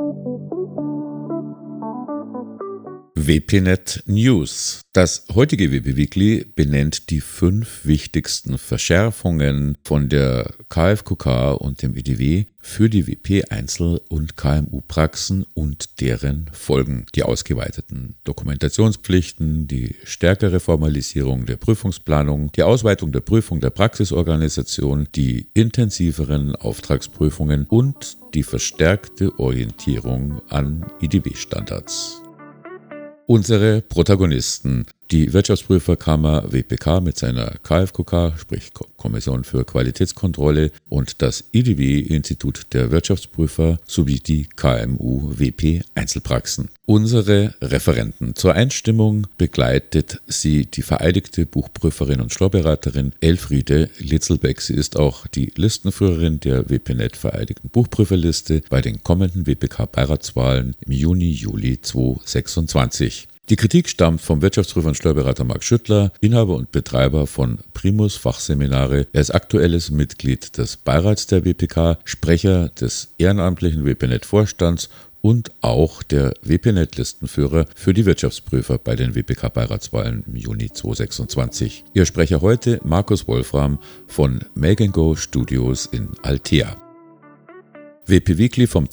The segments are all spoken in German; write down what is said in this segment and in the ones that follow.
WPNet News. Das heutige WP Weekly benennt die 5 wichtigsten Verschärfungen von der KfKK und dem IDW für die WP-Einzel- und KMU-Praxen und deren Folgen. Die ausgeweiteten Dokumentationspflichten, die stärkere Formalisierung der Prüfungsplanung, die Ausweitung der Prüfung der Praxisorganisation, die intensiveren Auftragsprüfungen und die verstärkte Orientierung an IDW-Standards. Unsere Protagonisten: die Wirtschaftsprüferkammer WPK mit seiner KfKK, sprich Kommission für Qualitätskontrolle, und das IDW, Institut der Wirtschaftsprüfer, sowie die KMU-WP Einzelpraxen. Unsere Referenten: zur Einstimmung begleitet sie die vereidigte Buchprüferin und Steuerberaterin Elfriede Litzelbeck. Sie ist auch die Listenführerin der WPNet vereidigten Buchprüferliste bei den kommenden WPK-Beiratswahlen im Juni-Juli 2026. Die Kritik stammt vom Wirtschaftsprüfer und Steuerberater Marc Schüttler, Inhaber und Betreiber von Primus Fachseminare. Er ist aktuelles Mitglied des Beirats der WPK, Sprecher des ehrenamtlichen WPNet-Vorstands und auch der WPNet-Listenführer für die Wirtschaftsprüfer bei den WPK-Beiratswahlen im Juni 2026. Ihr Sprecher heute Markus Wolfram von Make & Go Studios in Altea. WP Weekly vom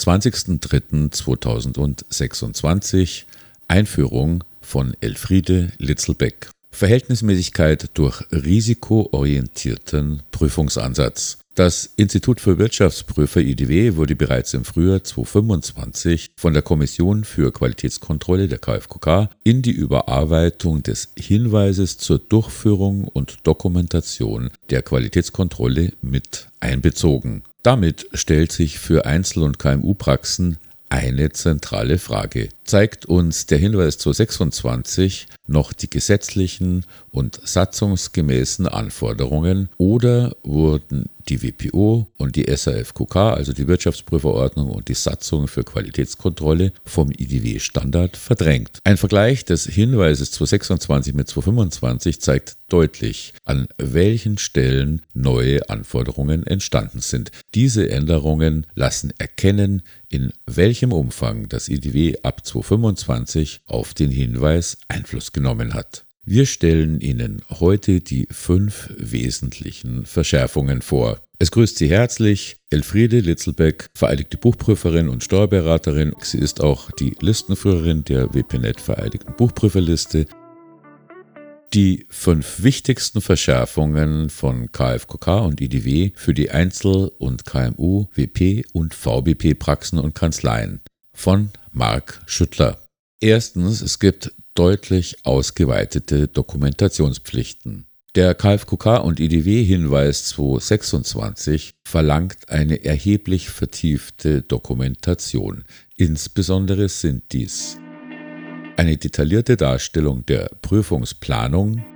20.03.2026. Einführung von Elfriede Litzelbeck. Verhältnismäßigkeit durch risikoorientierten Prüfungsansatz. Das Institut für Wirtschaftsprüfer IDW wurde bereits im Frühjahr 2025 von der Kommission für Qualitätskontrolle der KfKK in die Überarbeitung des Hinweises zur Durchführung und Dokumentation der Qualitätskontrolle mit einbezogen. Damit stellt sich für Einzel- und KMU-Praxen eine zentrale Frage: Zeigt uns der Hinweis 226 noch die gesetzlichen und satzungsgemäßen Anforderungen oder wurden die WPO und die SAFQK, also die Wirtschaftsprüferordnung und die Satzung für Qualitätskontrolle, vom IDW-Standard verdrängt? Ein Vergleich des Hinweises 226 mit 225 zeigt deutlich, an welchen Stellen neue Anforderungen entstanden sind. Diese Änderungen lassen erkennen, in welchem Umfang das IDW ab 225 auf den Hinweis Einfluss genommen hat. Wir stellen Ihnen heute die 5 wesentlichen Verschärfungen vor. Es grüßt Sie herzlich Elfriede Litzelbeck, vereidigte Buchprüferin und Steuerberaterin. Sie ist auch die Listenführerin der WPNet vereidigten Buchprüferliste. Die 5 wichtigsten Verschärfungen von KfKK und IDW für die Einzel- und KMU, WP- und VBP-Praxen und Kanzleien von Marc Schüttler. Erstens: Es gibt deutlich ausgeweitete Dokumentationspflichten. Der KfKK und IDW-Hinweis 226 verlangt eine erheblich vertiefte Dokumentation. Insbesondere sind dies eine detaillierte Darstellung der Prüfungsplanung,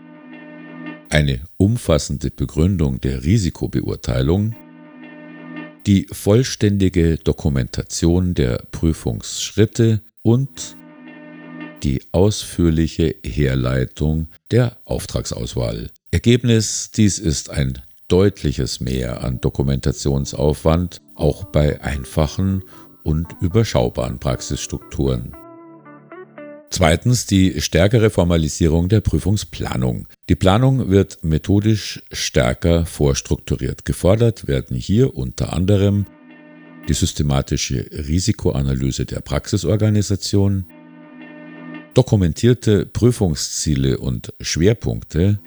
eine umfassende Begründung der Risikobeurteilung, die vollständige Dokumentation der Prüfungsschritte und die ausführliche Herleitung der Auftragsauswahl. Ergebnis: Dies ist ein deutliches Mehr an Dokumentationsaufwand, auch bei einfachen und überschaubaren Praxisstrukturen. Zweitens: die stärkere Formalisierung der Prüfungsplanung. Die Planung wird methodisch stärker vorstrukturiert. Gefordert werden hier unter anderem die systematische Risikoanalyse der Praxisorganisation, dokumentierte Prüfungsziele und Schwerpunkte,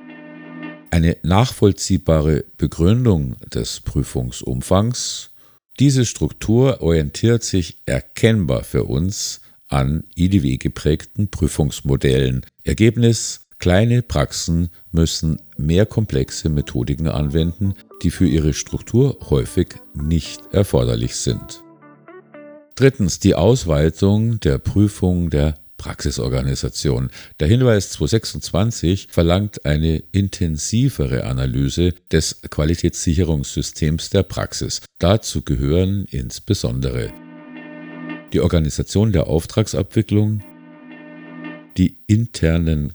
eine nachvollziehbare Begründung des Prüfungsumfangs. Diese Struktur orientiert sich erkennbar für uns an IDW geprägten Prüfungsmodellen. Ergebnis: kleine Praxen müssen mehr komplexe Methodiken anwenden, die für ihre Struktur häufig nicht erforderlich sind. Drittens: die Ausweitung der Prüfung der Praxisorganisation. Der Hinweis 226 verlangt eine intensivere Analyse des Qualitätssicherungssystems der Praxis. Dazu gehören insbesondere die Organisation der Auftragsabwicklung, die internen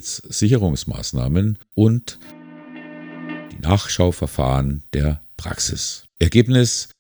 Qualitätssicherungsmaßnahmen und die Nachschauverfahren der Praxis. Ergebnis: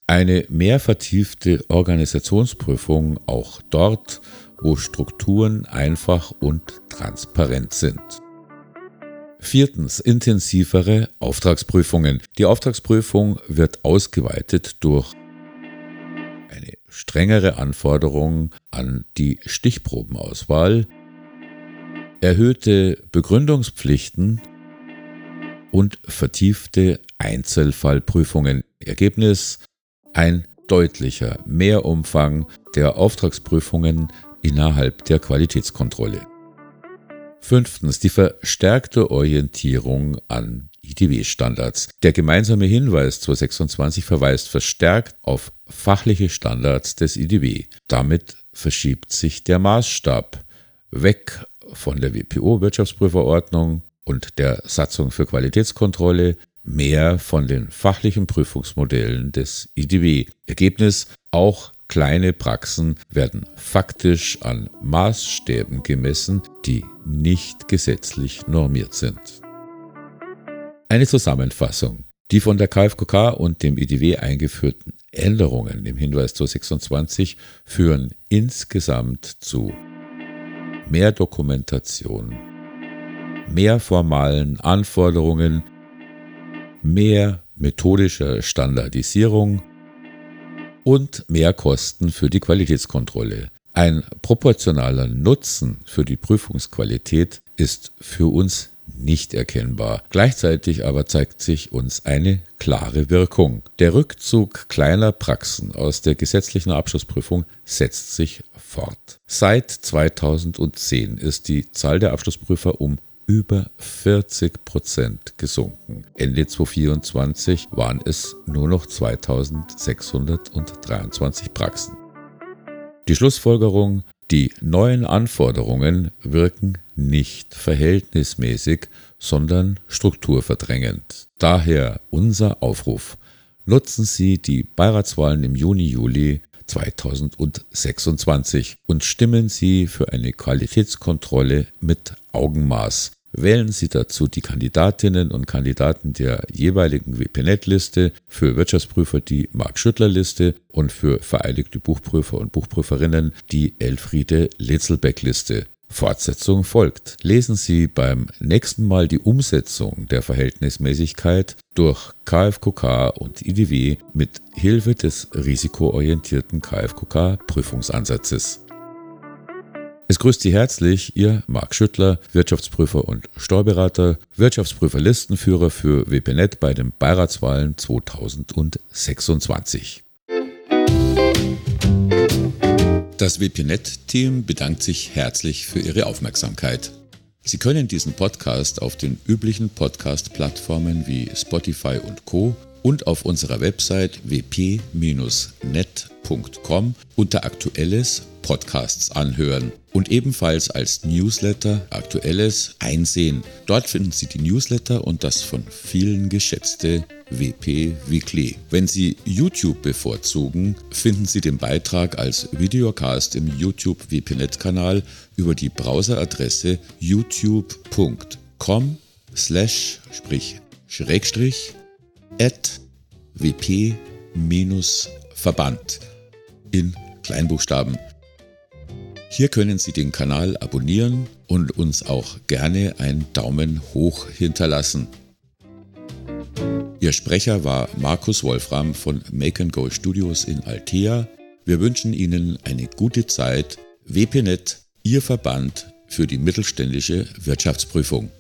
Eine mehr vertiefte Organisationsprüfung auch dort, wo Strukturen einfach und transparent sind. 4. Intensivere Auftragsprüfungen. Die Auftragsprüfung wird ausgeweitet durch eine strengere Anforderung an die Stichprobenauswahl, erhöhte Begründungspflichten und vertiefte Einzelfallprüfungen. Ergebnis: ein deutlicher Mehrumfang der Auftragsprüfungen innerhalb der Qualitätskontrolle. 5. Die verstärkte Orientierung an IDW-Standards. Der gemeinsame Hinweis 226 verweist verstärkt auf fachliche Standards des IDW. Damit verschiebt sich der Maßstab weg von der WPO-Wirtschaftsprüferordnung und der Satzung für Qualitätskontrolle, mehr von den fachlichen Prüfungsmodellen des IDW. Ergebnis: auch kleine Praxen werden faktisch an Maßstäben gemessen, die nicht gesetzlich normiert sind. Eine Zusammenfassung. Die von der KfKK und dem IDW eingeführten Änderungen im Hinweis 226 führen insgesamt zu mehr Dokumentation, mehr formalen Anforderungen, mehr methodischer Standardisierung und mehr Kosten für die Qualitätskontrolle. Ein proportionaler Nutzen für die Prüfungsqualität ist für uns nicht erkennbar. Gleichzeitig aber zeigt sich uns eine klare Wirkung. Der Rückzug kleiner Praxen aus der gesetzlichen Abschlussprüfung setzt sich fort. Seit 2010 ist die Zahl der Abschlussprüfer um über 40% gesunken. Ende 2024 waren es nur noch 2623 Praxen. Die Schlussfolgerung: die neuen Anforderungen wirken nicht verhältnismäßig, sondern strukturverdrängend. Daher unser Aufruf: Nutzen Sie die Beiratswahlen im Juni-Juli 2026 und stimmen Sie für eine Qualitätskontrolle mit Augenmaß. Wählen Sie dazu die Kandidatinnen und Kandidaten der jeweiligen WPNet-Liste, für Wirtschaftsprüfer die Marc-Schüttler-Liste und für vereidigte Buchprüfer und Buchprüferinnen die Elfriede Litzelbeck-Liste. Fortsetzung folgt. Lesen Sie beim nächsten Mal die Umsetzung der Verhältnismäßigkeit durch KfKK und IDW mit Hilfe des risikoorientierten KfKK-Prüfungsansatzes. Es grüßt Sie herzlich Ihr Marc Schüttler, Wirtschaftsprüfer und Steuerberater, Wirtschaftsprüfer-Listenführer für WPNet bei den Beiratswahlen 2026. Das WPNet-Team bedankt sich herzlich für Ihre Aufmerksamkeit. Sie können diesen Podcast auf den üblichen Podcast-Plattformen wie Spotify und Co. und auf unserer Website wp-net.com unter Aktuelles Podcasts anhören und ebenfalls als Newsletter Aktuelles einsehen. Dort finden Sie die Newsletter und das von vielen geschätzte WP Weekly. Wenn Sie YouTube bevorzugen, finden Sie den Beitrag als Videocast im YouTube WPNet-Kanal über die Browseradresse youtube.com//wp-verband in Kleinbuchstaben. Hier können Sie den Kanal abonnieren und uns auch gerne einen Daumen hoch hinterlassen. Ihr Sprecher war Markus Wolfram von Make & Go Studios in Altea. Wir wünschen Ihnen eine gute Zeit. WPNet, Ihr Verband für die mittelständische Wirtschaftsprüfung.